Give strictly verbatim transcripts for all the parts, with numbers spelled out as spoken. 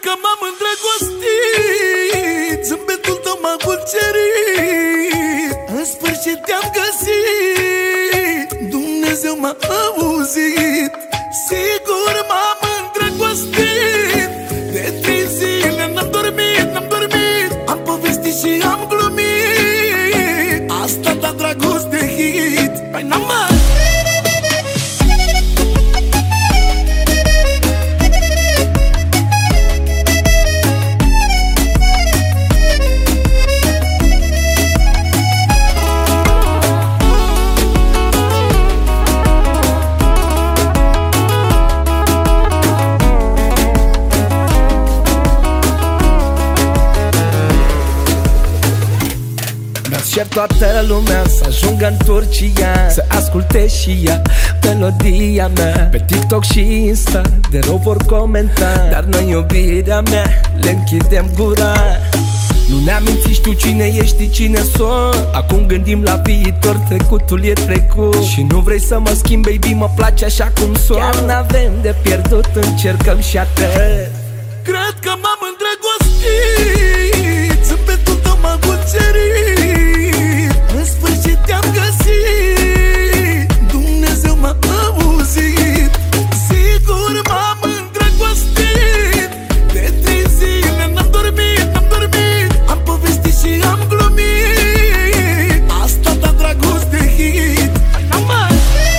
că m-am îndrăgostit, zâmbetul tău m-a cucerit, în sfârșit te-am găsit, Dumnezeu m-a auzit. Sigur m-am îndrăgostit, de trei zile n-am dormit, n-am dormit, am povestit și am glumit. Asta da dragoste hit, păi n-am mai. Cer toată lumea să ajungă în Turcia, să asculte și ea melodia mea. Pe TikTok și Insta de rău vor comenta, dar noi iubirea mea le închidem gura. Nu ne aminti, știu cine ești, cine sunt. Acum gândim la viitor, trecutul e trecut. Și nu vrei să mă schimbi, baby, mă place așa cum sunt. Chiar n-avem de pierdut, încercăm și atât. Cred că m-am îndrăgostit, zâmbetul tău m-a cucerit, în sfârșit te-am găsit, Dumnezeu m-a auzit. Sigur m-am îndrăgostit, de trei zile n-am dormit, n-am dormit, am povestit și am glumit. Asta da dragoste hit, n-am mai.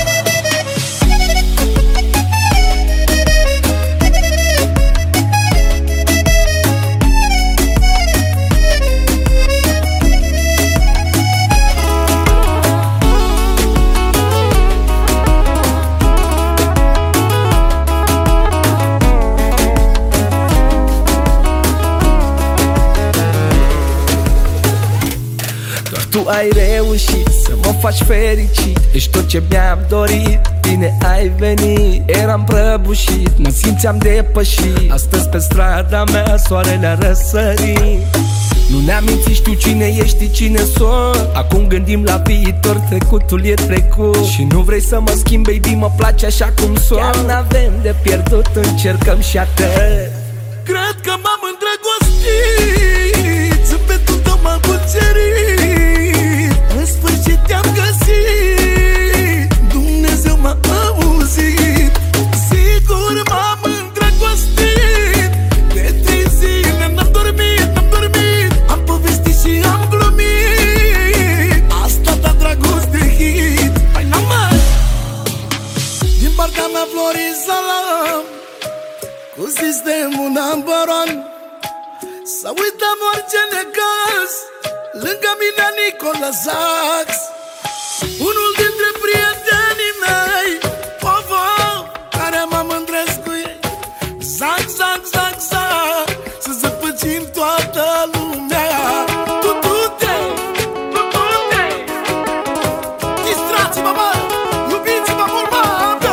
Tu ai reușit să mă faci fericit, ești tot ce mi-am dorit, bine ai venit. Eram prăbușit, mă simțeam depășit, astăzi pe strada mea soarele a răsărit. Nu ne aminti, știu cine ești, cine sunt. Acum gândim la viitor, trecutul e trecut. Și nu vrei să mă schimbi, baby, mă place așa cum sunt. Chiar n-avem de pierdut, încercăm și atât. Cred că m-am îndrăgostit, zâmbetul tău m-a cucerit, în sfârșit te-am găsit, Dumnezeu m-a auzit. Sigur m-am îndrăgostit, de trei zile n-am dormit, n-am dormit, am povestit și am glumit. Asta da dragoste hit, păi n-am mai. Din partea mea Florin Salam, cu sistemul number one, să uităm orice necaz, lângă mine Nicola Sax, unul dintre prietenii mei, of, of, care mă mândresc cu ei. Zac, zac, zac, zac, să zăpăcim toată lumea. Tu-tu-te, tu-tu-te, distrați-mă, mă, iubiți-mă mult, mă, bă.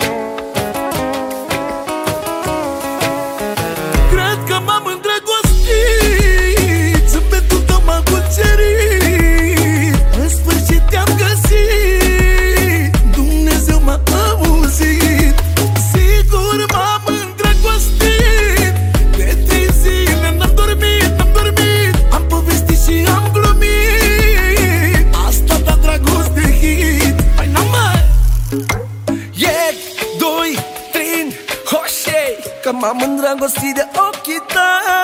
Cred că m-am îndrăgostit, zâmbetul tău m-a cucerit, în sfârșit te-am găsit, Dumnezeu m-a auzit. Sigur m-am îndrăgostit, de trei zile n-am dormit, n-am dormit, am povestit și am glumit. Asta da dragoste hit, păi n-am mai. Ec, doi, trin, hoșei, că m-am îndrăgostit de ochii tăi.